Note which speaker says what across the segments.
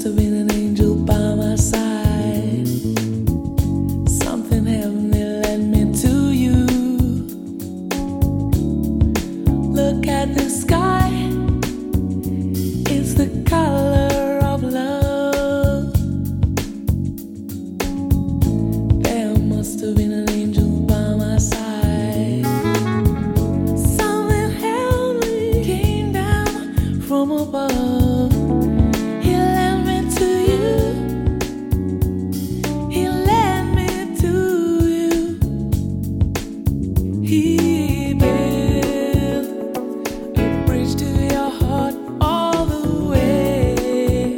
Speaker 1: have been an angel by my side. Something heavenly led me to you. Look at the sky, it's the color of love. There must have been an angel by my side. Something heavenly came down from above. He led me to you. He led me to you. He built a bridge to your heart all the way.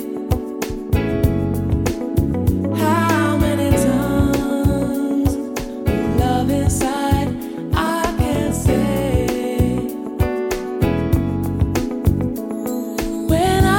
Speaker 1: How many tons of love inside I can say when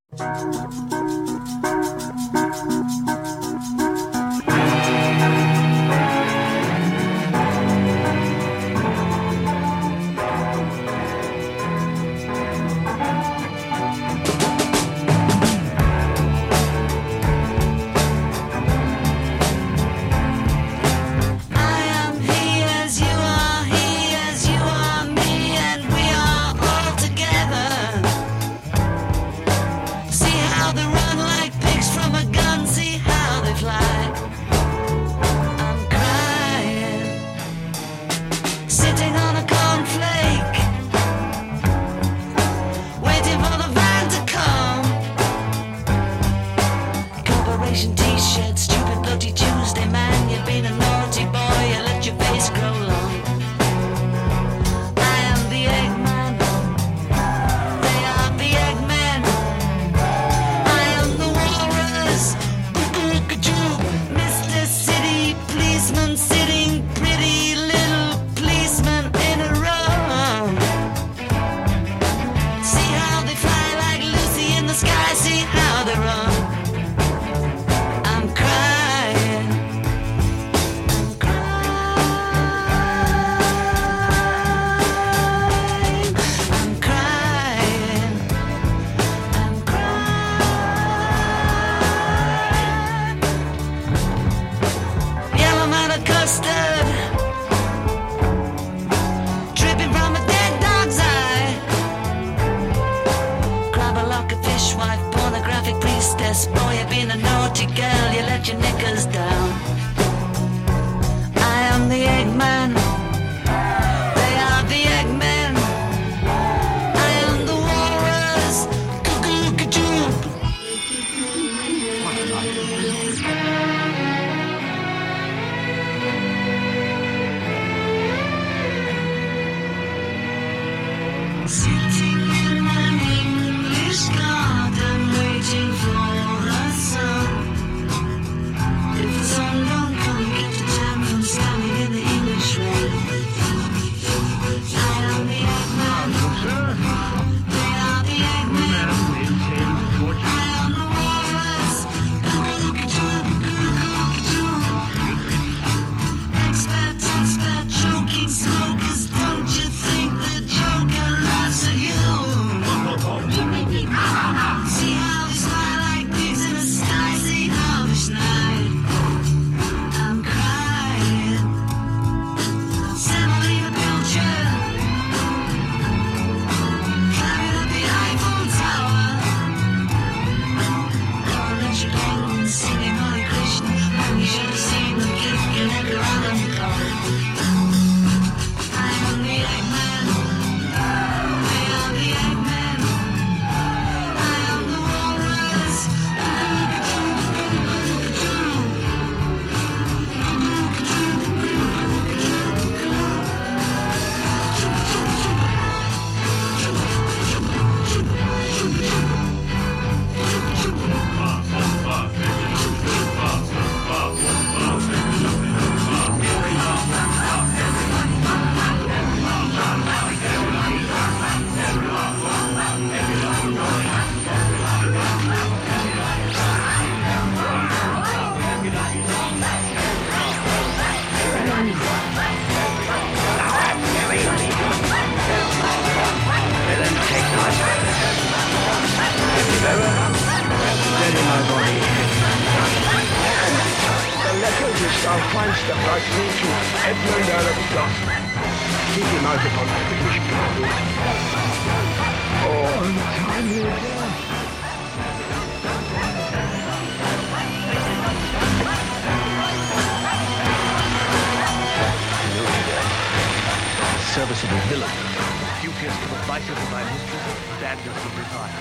Speaker 2: Serviceable villain. Dubious to the vices of my mistress, bandits will retire.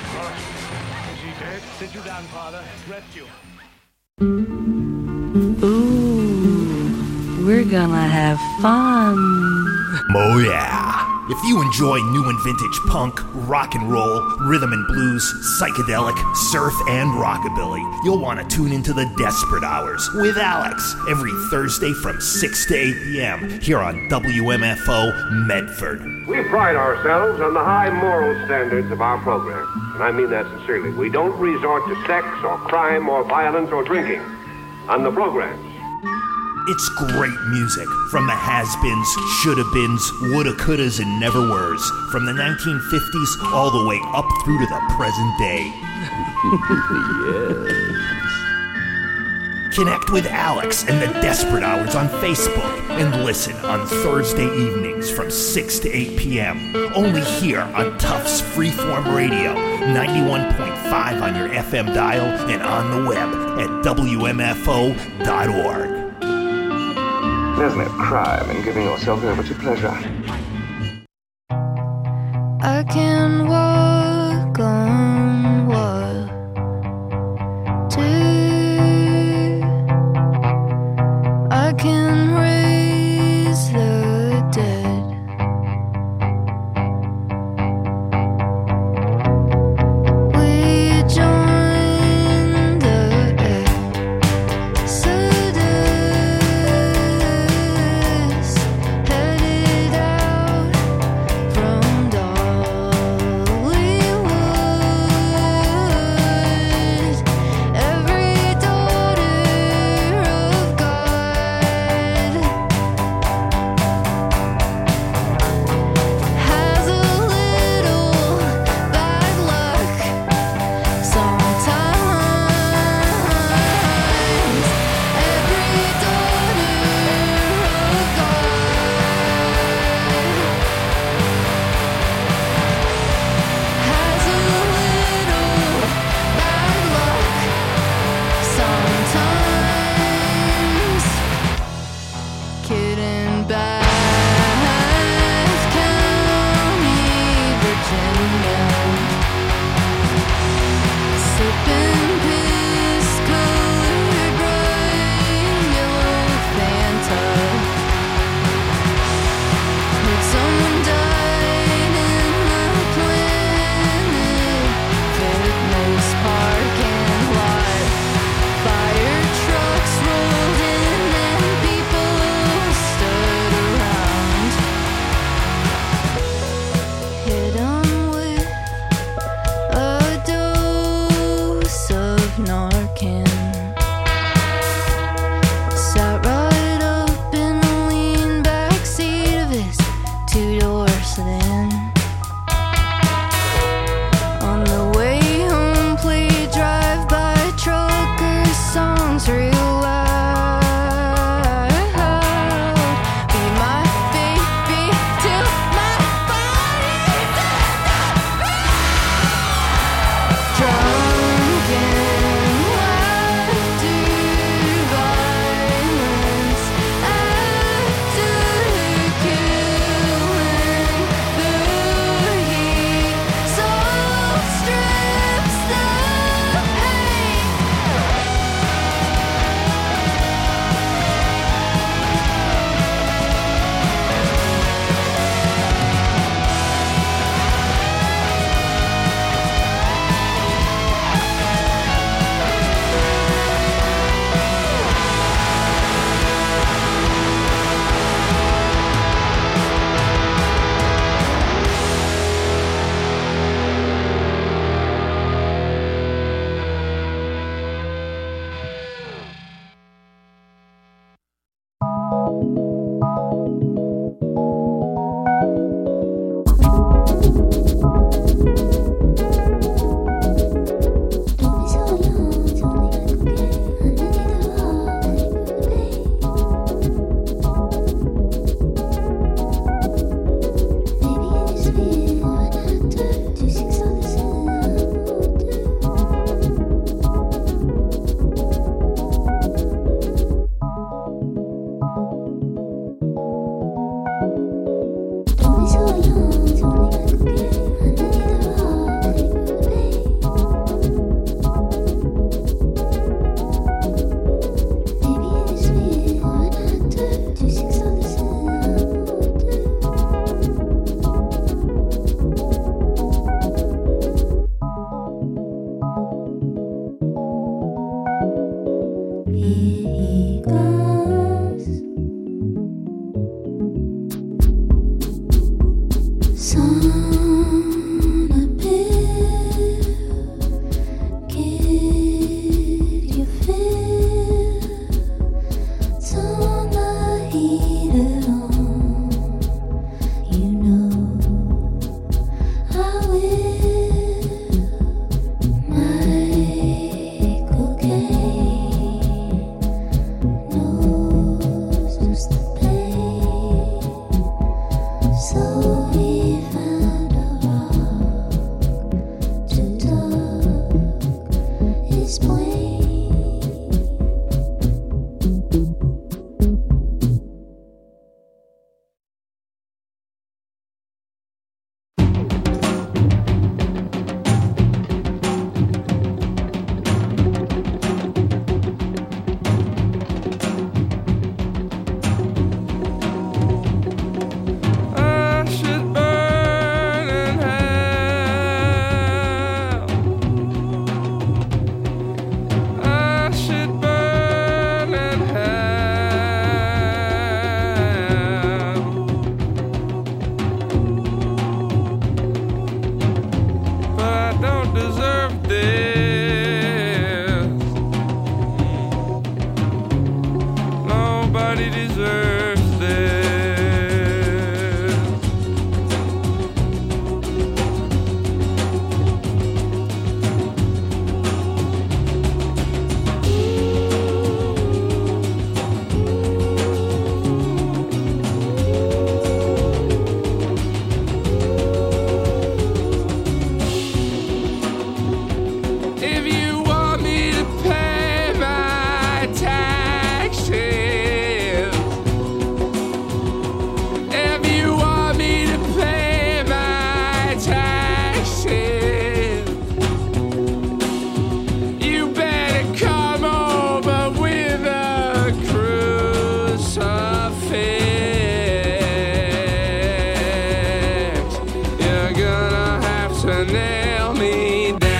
Speaker 2: Is she dead? Sit you down, father. Rest you.
Speaker 1: Ooh, we're gonna have fun.
Speaker 3: Oh yeah. If you enjoy new and vintage punk, rock and roll, rhythm and blues, psychedelic, surf, and rockabilly, you'll want to tune into the Desperate Hours with Alex every Thursday from 6 to 8 p.m. here on WMFO Medford.
Speaker 4: We pride ourselves on the high moral standards of our program, and I mean that sincerely. We don't resort to sex or crime or violence or drinking on the programs.
Speaker 3: It's great music from the has-beens, shoulda-beens, woulda, couldas, and never-weres. From the 1950s all the way up through to the present day. Yes. Connect with Alex and the Desperate Hours on Facebook and listen on Thursday evenings from 6 to 8 p.m. Only here on Tufts Freeform Radio, 91.5 on your FM dial and on the web at WMFO.org.
Speaker 5: There's no crime in giving yourself over to pleasure.
Speaker 6: I can walk on water too. I can raise the dead. We join the Exodus, headed out from Darwin.
Speaker 7: deserve this. Nobody deserves this. If you want me to pay my taxes, if you want me to pay my taxes, you better come over with a crucifix. You're gonna have to nail me down.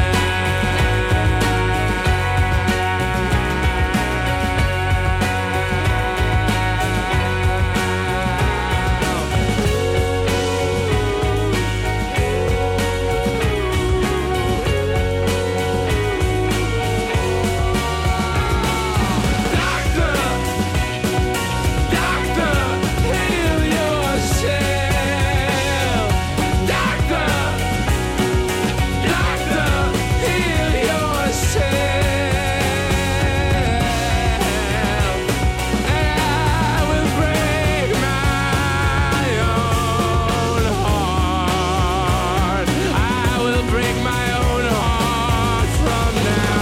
Speaker 7: Doctor, heal yourself. Doctor, heal yourself. And I will break my own heart. I will break my own heart from now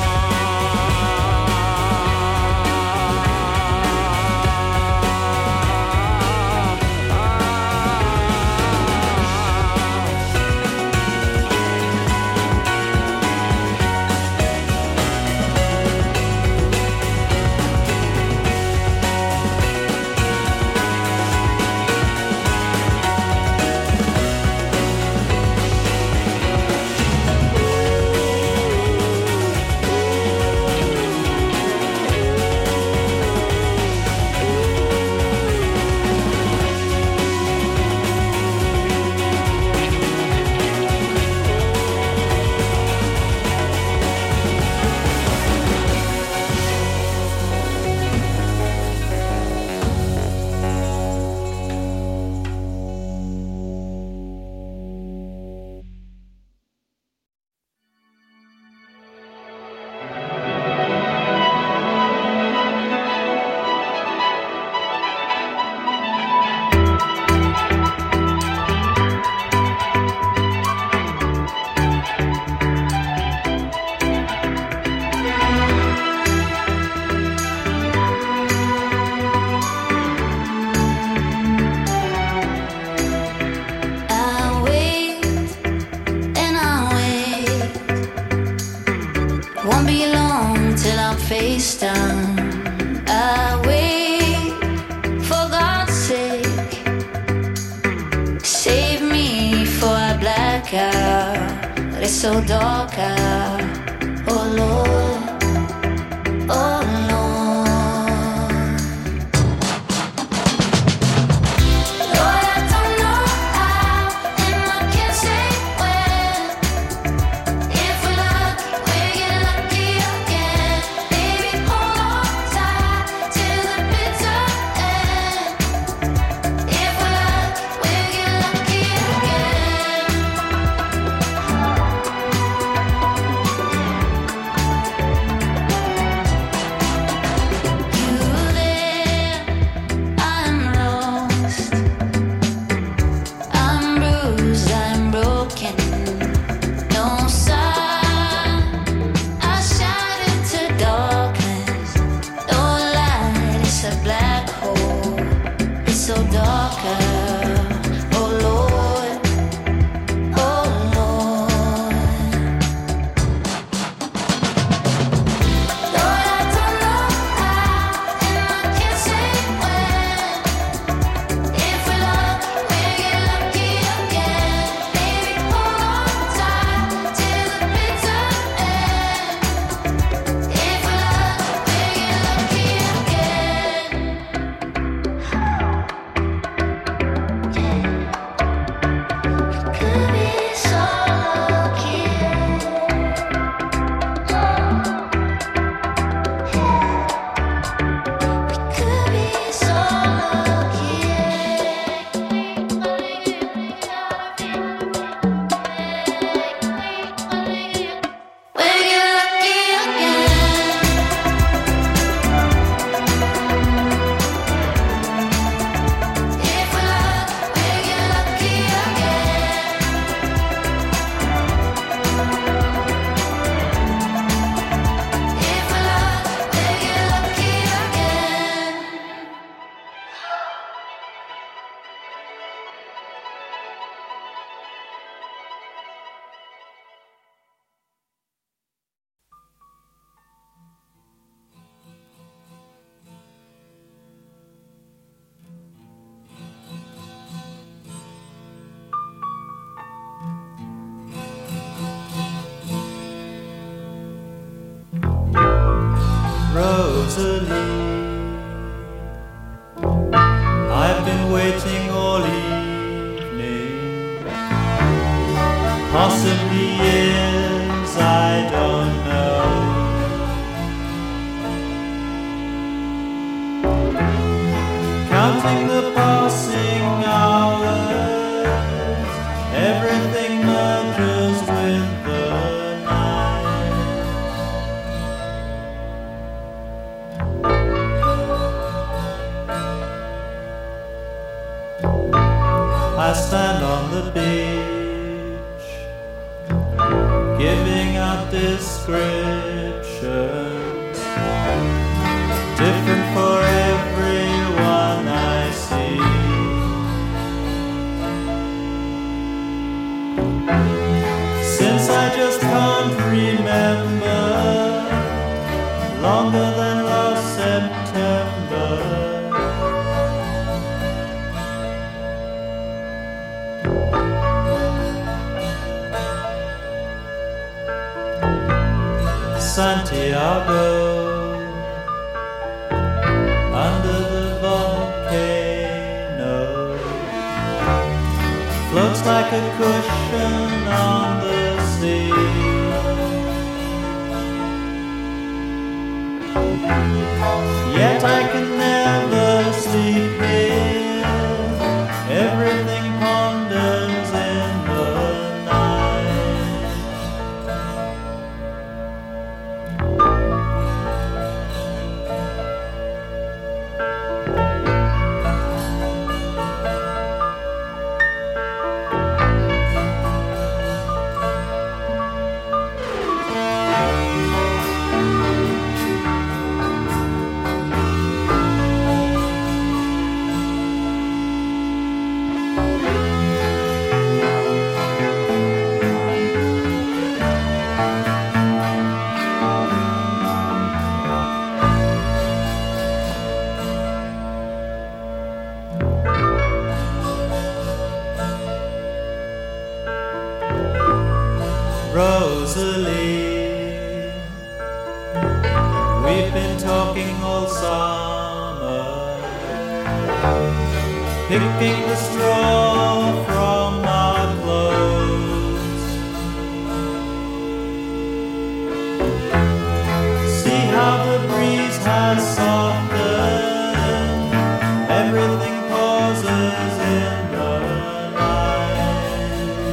Speaker 6: I wait and I wait. Won't be long till I'm face down. I wait for God's sake. Save me before I black out. It's so dark out. Oh Lord, oh Lord. Lord, I don't know how, and I can't say when. If we're lucky, we'll get lucky again. Baby, hold on tight till the bitter end. If we're lucky, we'll get lucky again.
Speaker 8: Rosalie, I've been waiting all evening, possibly years, I don't know. Counting the passing hours, everything merges with the night. I stand on the beach, giving out descriptions, different for everyone I see. Since I just can't remember, longer than last September. Santiago, under the volcano, floats like a cushion on the sea. Yet I can never sleep here, everything ponders in the night. Rosalie, we've been talking all summer, picking the straw from our clothes. See how the breeze has softened, everything pauses in the night.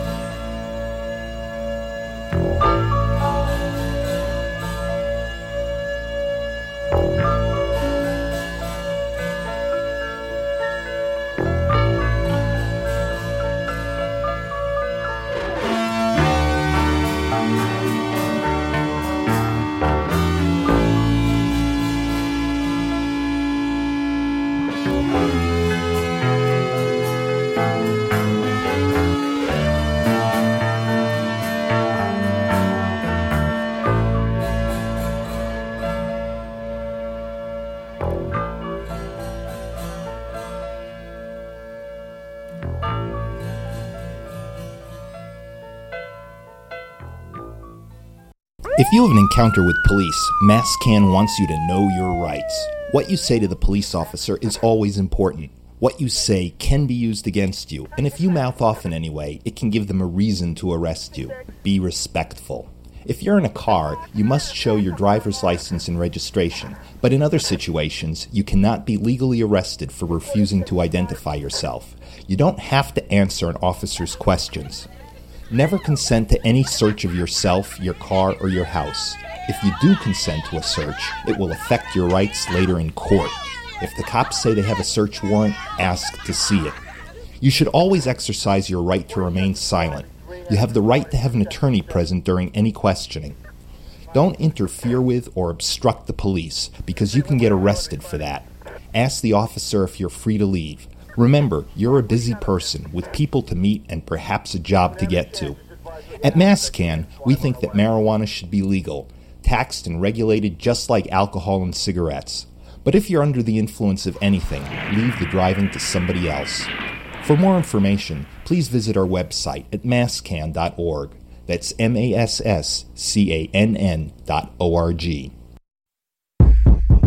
Speaker 3: If you have an encounter with police, MassCan wants you to know your rights. What you say to the police officer is always important. What you say can be used against you, and if you mouth off in any way, it can give them a reason to arrest you. Be respectful. If you're in a car, you must show your driver's license and registration, but in other situations, you cannot be legally arrested for refusing to identify yourself. You don't have to answer an officer's questions. Never consent to any search of yourself, your car, or your house. If you do consent to a search, it will affect your rights later in court. If the cops say they have a search warrant, ask to see it. You should always exercise your right to remain silent. You have the right to have an attorney present during any questioning. Don't interfere with or obstruct the police, because you can get arrested for that. Ask the officer if you're free to leave. Remember, you're a busy person with people to meet and perhaps a job to get to. At MassCan, we think that marijuana should be legal, taxed and regulated just like alcohol and cigarettes. But if you're under the influence of anything, leave the driving to somebody else. For more information, please visit our website at masscan.org. That's MassCann.org.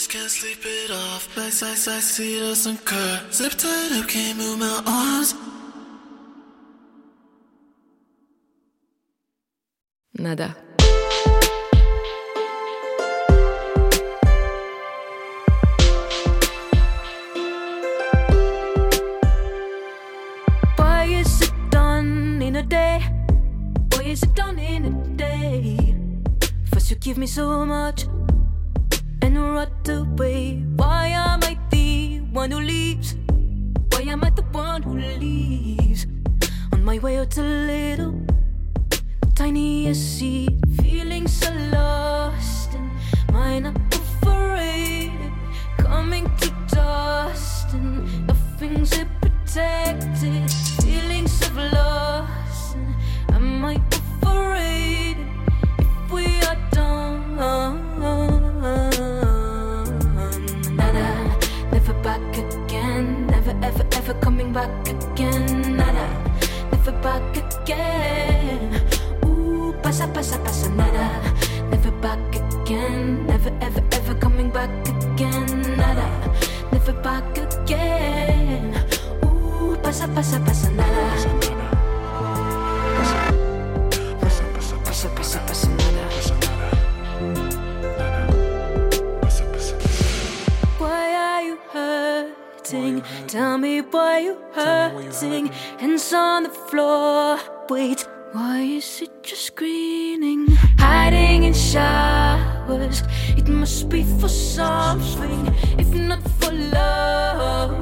Speaker 9: can't sleep it off. Side, see doesn't occur. Zip tied up, can't move my arms.
Speaker 1: Nada. Why is it done in a day? Why is it done in a day? First you give me so much and right away. Why am I the one who leaves? Why am I the one who leaves? On my way out a little tiniest seed, feeling so lost and mine are overrated, coming to dust and nothing's protected, feelings of loss and am I overrated if we are done? Nada, never back again, never ever ever coming back again. Nada, never back again. Pasa, pasa, pasa, nada. Never back again. Never, ever, ever coming back again. Nada. Never back again. Ooh, pasa, pasa, pasa, nada. Pasa, pasa, pasa, nada. Why are you hurting? Tell me why you hurting. Hands on the floor. Wait. Why is it just greening? Hiding in showers. It must be for something, if not for love.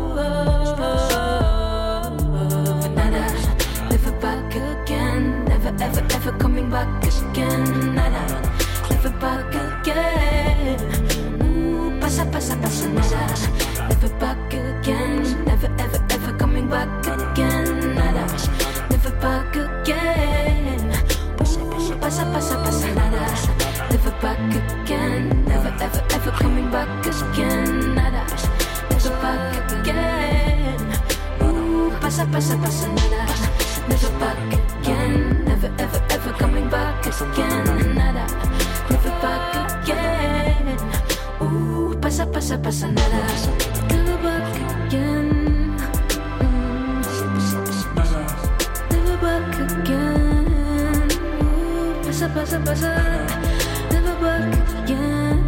Speaker 1: Nada, never back again. Never ever ever coming back again. Nada, never back again. Ooh, pasa, pasa, pasa, nada. Never back again. Never ever ever coming back again. Nada, never back again. Ooh, pasa, pasa, pasa, nada. Never back again. Never ever ever coming back again. Nada, never back again. Ooh, pasa, pasa, pasa, nada. Never back again. Never ever ever coming back again. Nada, never back again. Ooh, pasa, pasa, pasa, nada. Never back again. Never back again. Ooh, pasa, pasa, pasa. Never back again.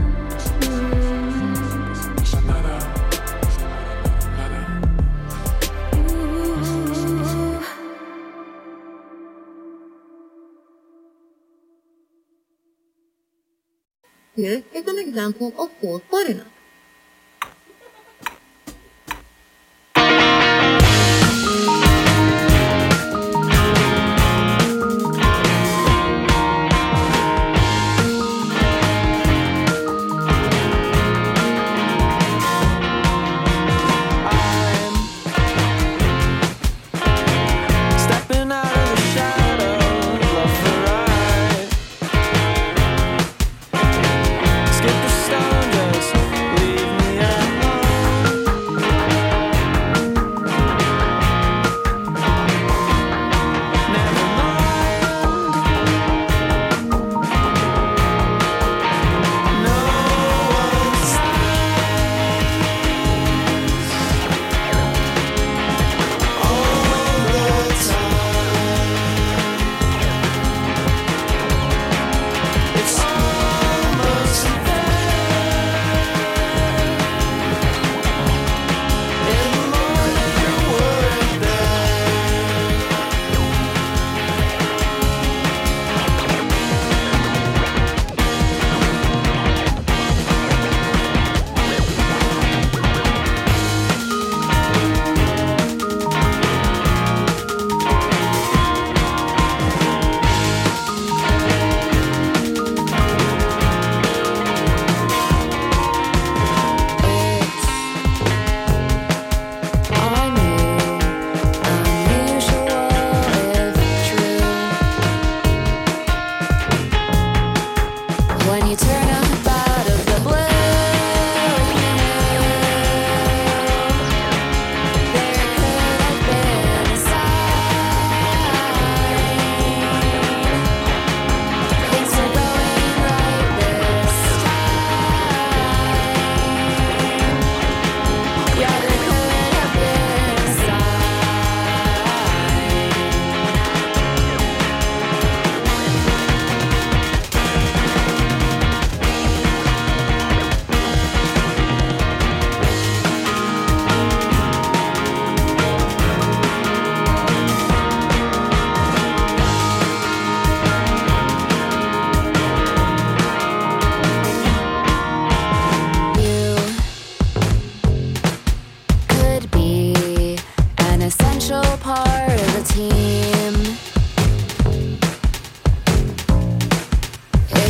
Speaker 10: Here is an example of fourth foreigner.
Speaker 9: Skip the stone, just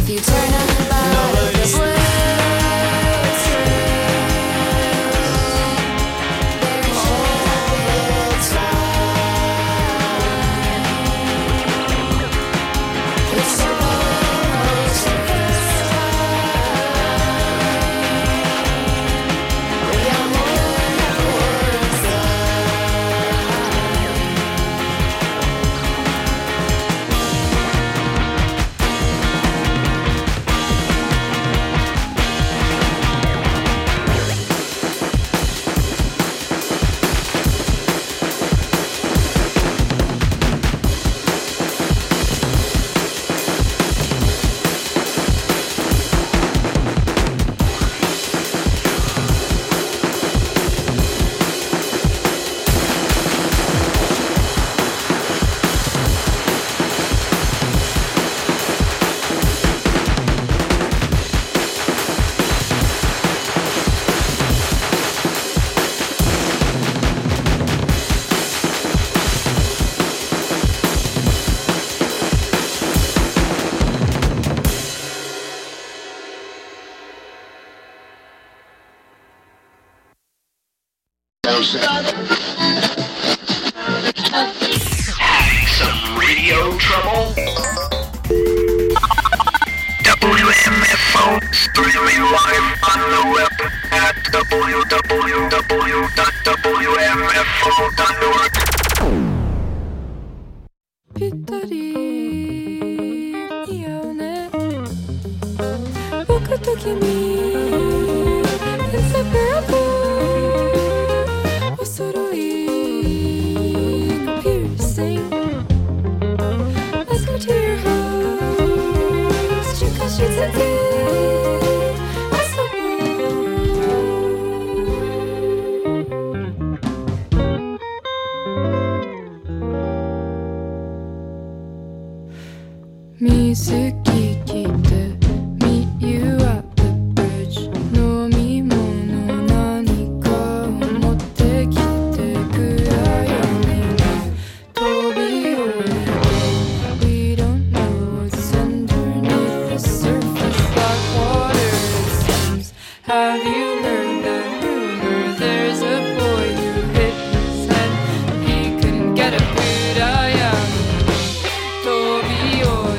Speaker 3: Having some radio trouble? WMFO streaming live on the web at www.wmfo.org.
Speaker 1: ぴったり似合うね僕と君 Inseparable お揃いの piercing Let's go to your house 中華しつつ水着着て Meet you at the bridge 飲み物何かを持ってきて暗闇に飛び降りて We don't know what's underneath the surface like water it seems Have you heard that rumor there's a boy who hit his head He couldn't get a boot I am 飛び降り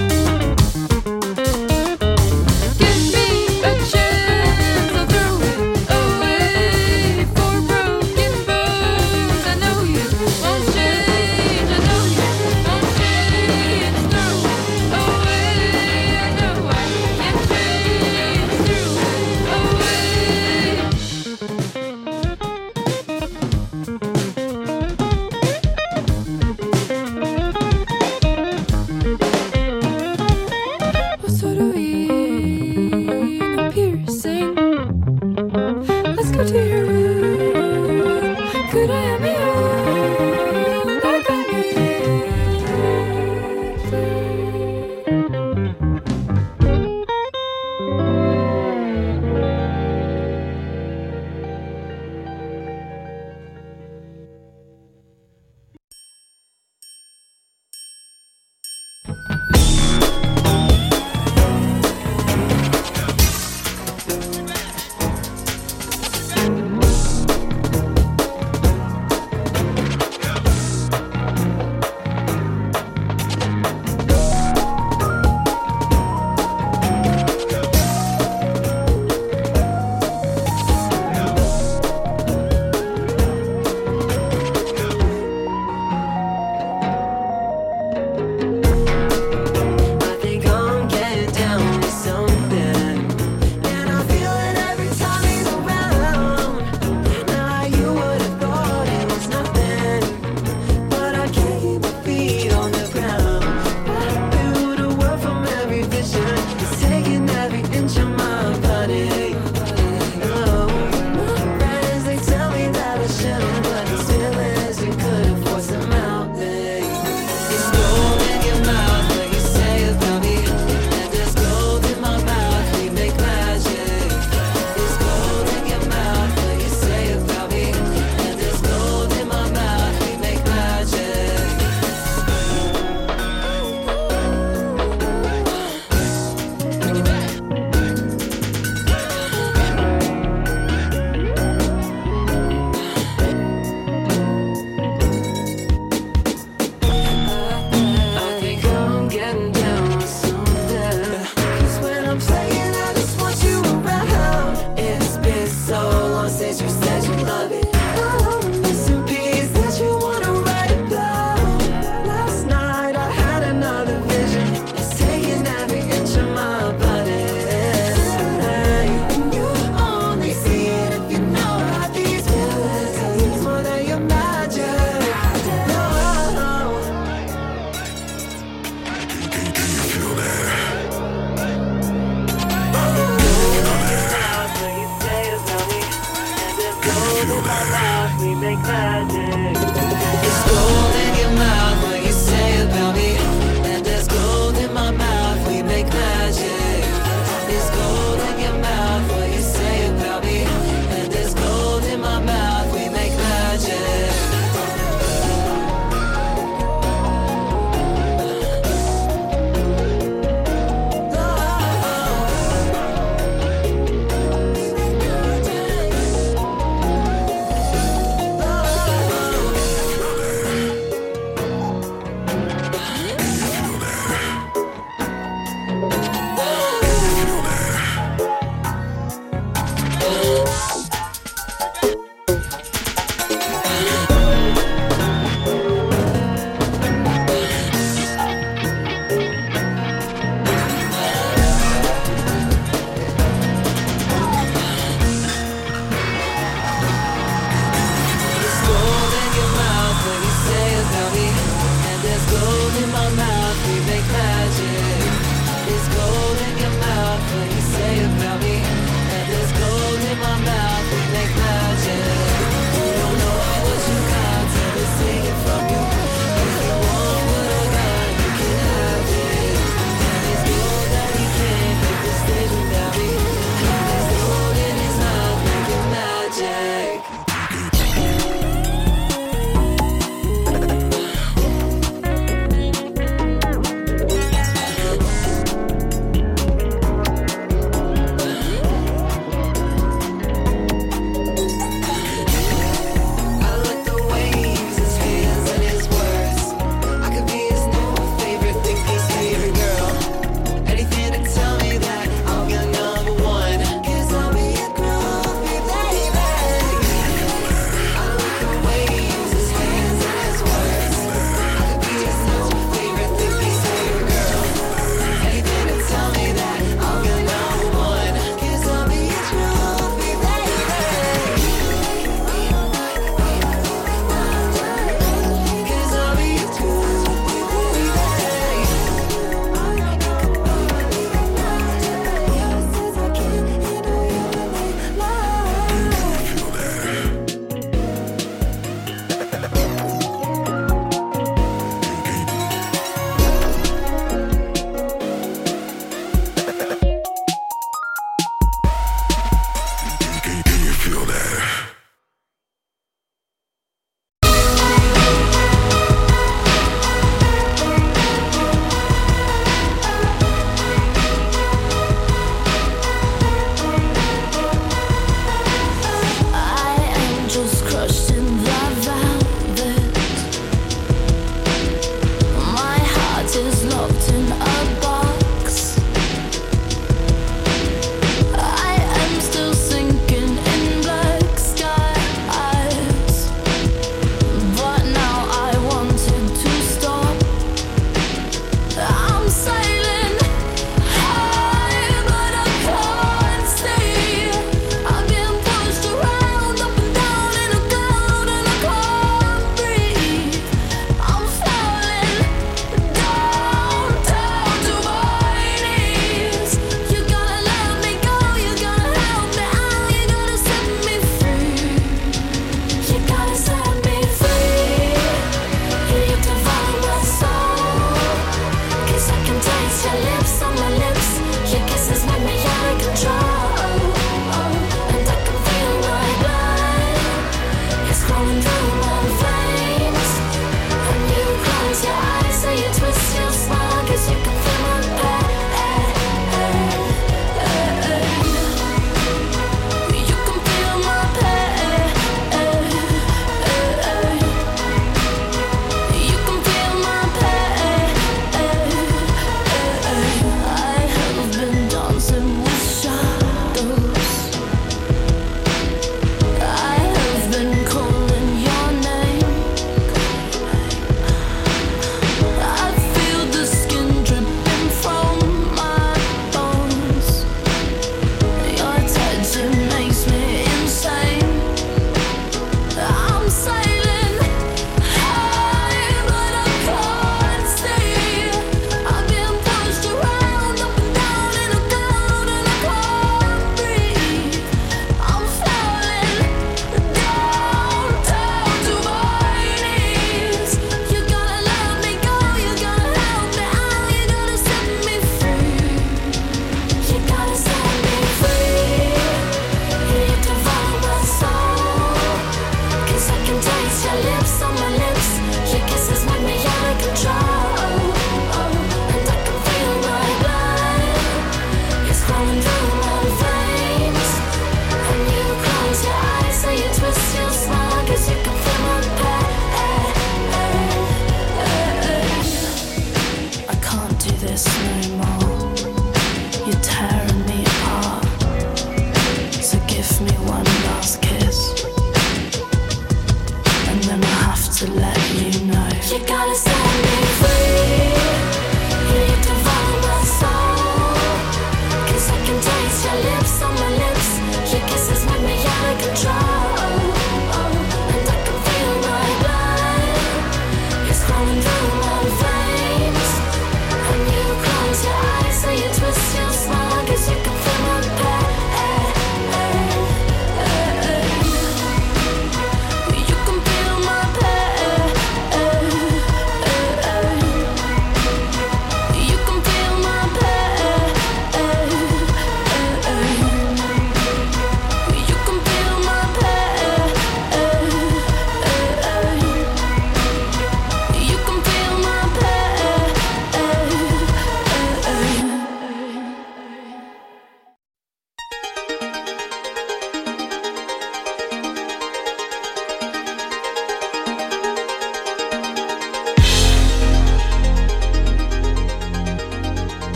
Speaker 1: Give me a chance, I'll throw it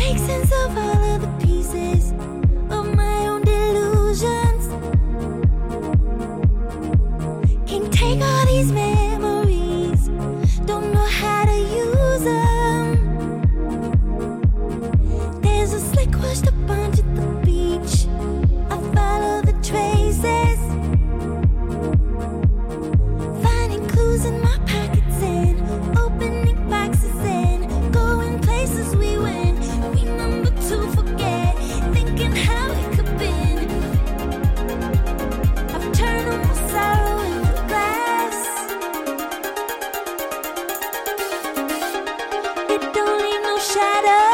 Speaker 6: make sense of all of the pieces of my own delusions. Can't take all these memories, don't know how to use them. There's a slick washed up onto the beach, I follow the traces, finding clues in my pockets and opening boxes and going places we went. We number to forget, thinking how it could been. I've turned all my sorrow into glass. It don't leave no shadow.